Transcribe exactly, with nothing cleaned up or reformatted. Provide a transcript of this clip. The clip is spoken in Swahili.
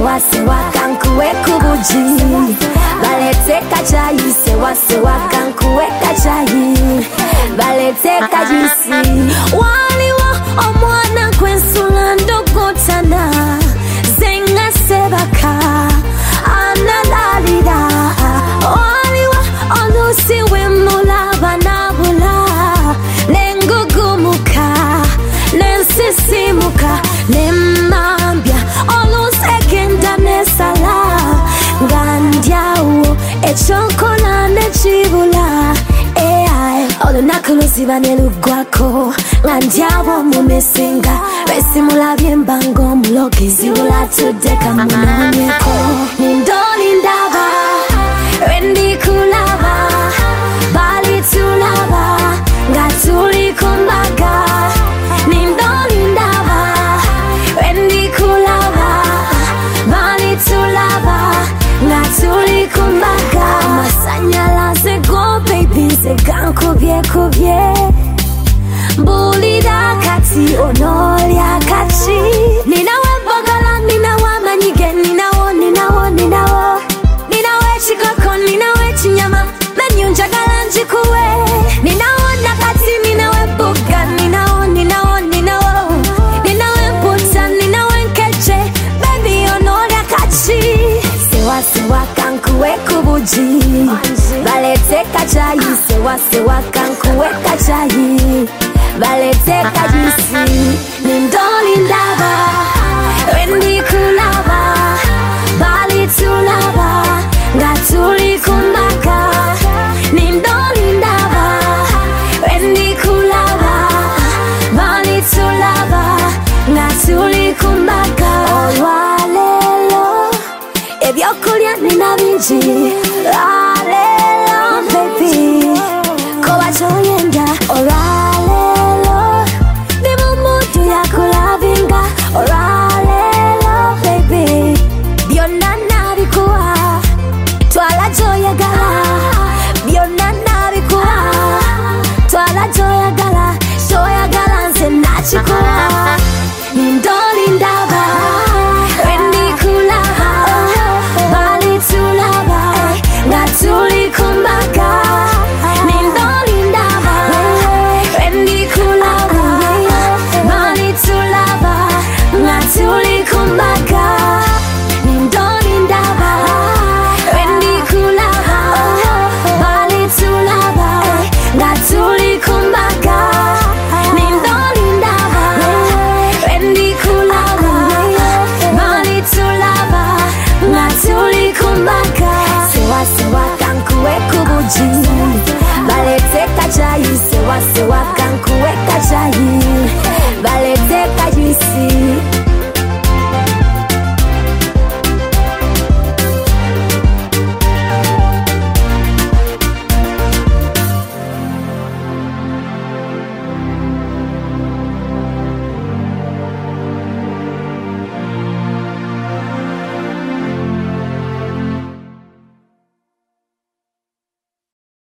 sewa sewa kankuwe kubuji balete kachayi sewa sewa kankuwe kachayi balete kajisi waliwa omwana kwensula ndogotana zenga sebaka analalira waliwa olusi wemulaba nabula nengugumuka nensisimuka nemambya olusegenda nesala ngandyawo echokola nechibula ai olunaku luziba nelugwako ngandyawo mumesinga besimulabye mbango muloke zibula tudeka munonyeko nindoli ndaba wendi kulaba bali tulaba ngatuli kumbaga nindoli ndaba wendi kulaba bali tulaba ngatuli kumbaga masanyala ze go baby ze gankubye kubye bulida kati onolya kati ninawe bagala ninawe manyige ninawo ninawo ninawo ninawe chikoko ninawe chinyama menyu njagala njikuwe ninawo nakati ninawe buga ninawo ninawo ninawo ninawe puta ninawe nkeche baby onolya kati sewa sewa kankuwe kubuji balete kachayi sewa sewa kankuwe kachayi balete kajisi nindoli ndaba